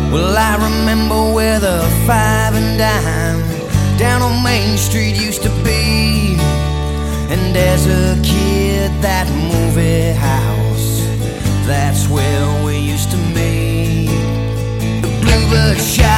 Well, I remember where the five and dime down on Main Street used to be. And as a kid, that movie house, that's where we used to meet. The Bluebird shot